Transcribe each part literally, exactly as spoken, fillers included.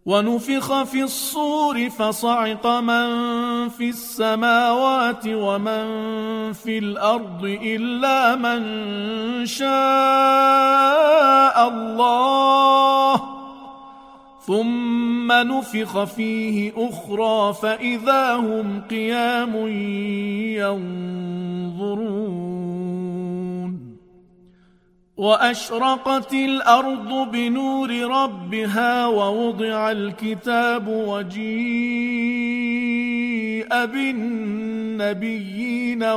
ونفخ في الصور فصعق من في السماوات ومن في الأرض إلا من شاء الله، ثم نفخ فيه أخرى فإذا هم قيام ينظرون. وأشرقت الأرض بنور ربها ووضع الكتاب وجيء بالنبيين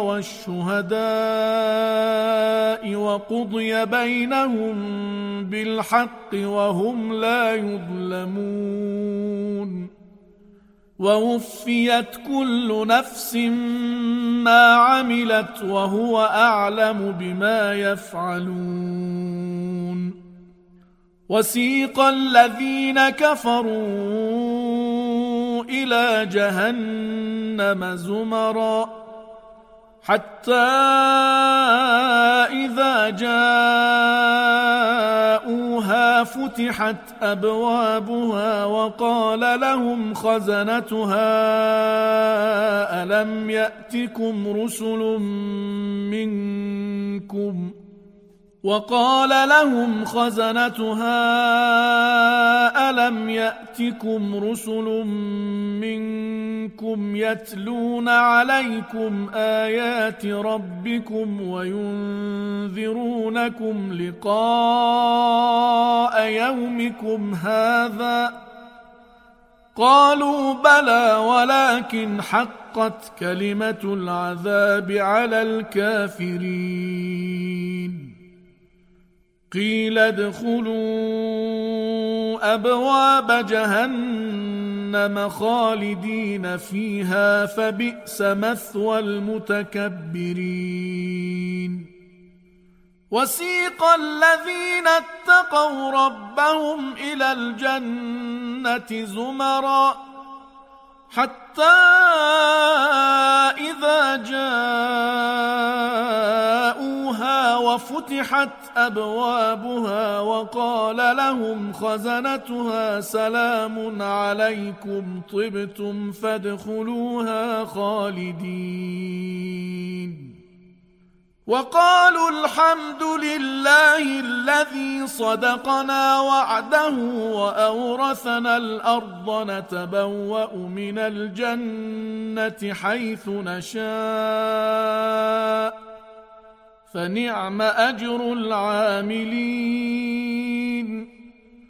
والشهداء وقضي بينهم بالحق وهم لا يظلمون. ووفيت كل نفس ما عملت وهو أعلم بما يفعلون. وسيق الذين كفروا إلى جهنم زمرا حتى إذا جاءوها فتحت أبوابها وقال لهم خزنتها ألم يأتكم رسل منكم وقال لهم خزنتها ألم يأتكم رسل منكم يتلون عليكم آيات ربكم وينذرونكم لقاء يومكم هذا؟ قالوا بلى ولكن حقت كلمة العذاب على الكافرين. قيل ادخلوا أبواب جهنم خالدين فيها فبئس مثوى المتكبرين. وسيق الذين اتقوا ربهم إلى الجنة زمرا حتى إذا جاءوها وفتحت أبوابها وقال لهم خزنتها سلام عليكم طبتم فادخلوها خالدين. وقالوا الحمد لله الذي صدقنا وعده وأورثنا الأرض نتبوأ من الجنة حيث نشاء فنعم أجر العاملين.